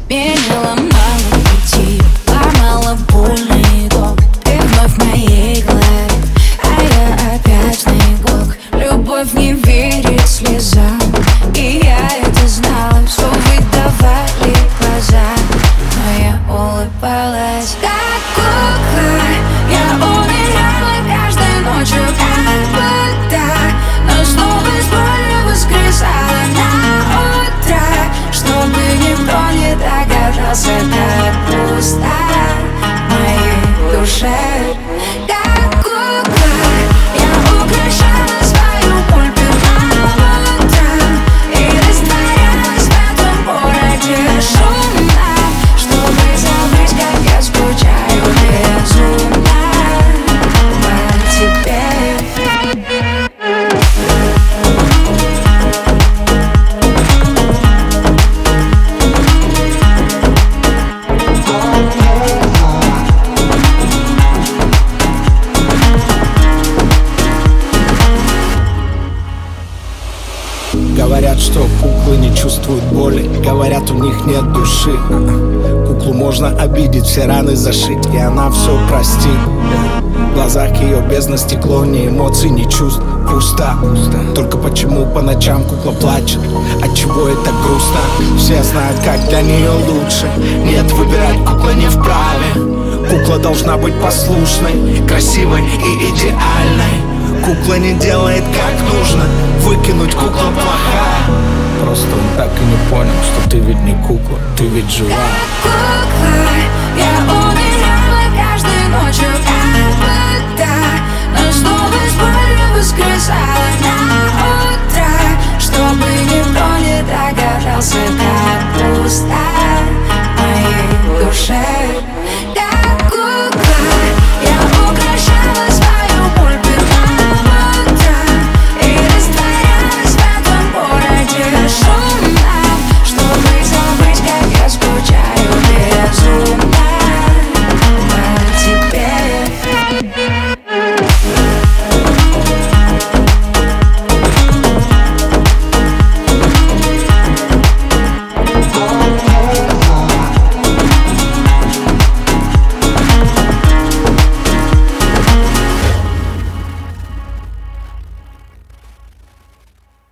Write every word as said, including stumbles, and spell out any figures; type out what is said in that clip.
Меня ломало пути, ломало больный год. Ты вновь в моей голове, а я опять на иголках. Любовь не верит слезам, и я это знала. Все выдавали глаза, но я улыбалась как кукла. Я умирала каждой ночью, как бы так, но снова с болью воскресала на утро, чтобы никто не догадался, как пусто в моей душе. Как кукла я украшала свою боль первым утром и растворялась в этом городе шумном, чтобы забыть, как я скучаю безумно по тебе. Говорят, что куклы не чувствуют боли, говорят, у них нет души. Куклу можно обидеть, все раны зашить, и она все простит. В глазах ее бездна стекло, ни эмоций, ни чувств, пусто. Только почему по ночам кукла плачет, отчего это грустно? Все знают, как для нее лучше. Нет, выбирать кукла не вправе. Кукла должна быть послушной, красивой и идеальной. Кукла не делает как нужно, выкинуть кукла плохая. Просто он так и не понял, что ты ведь не кукла, ты ведь жива. Как кукла я умирала каждой ночью, как бы так, но снова с болью воскресала на утро, чтобы никто не догадался, как пусто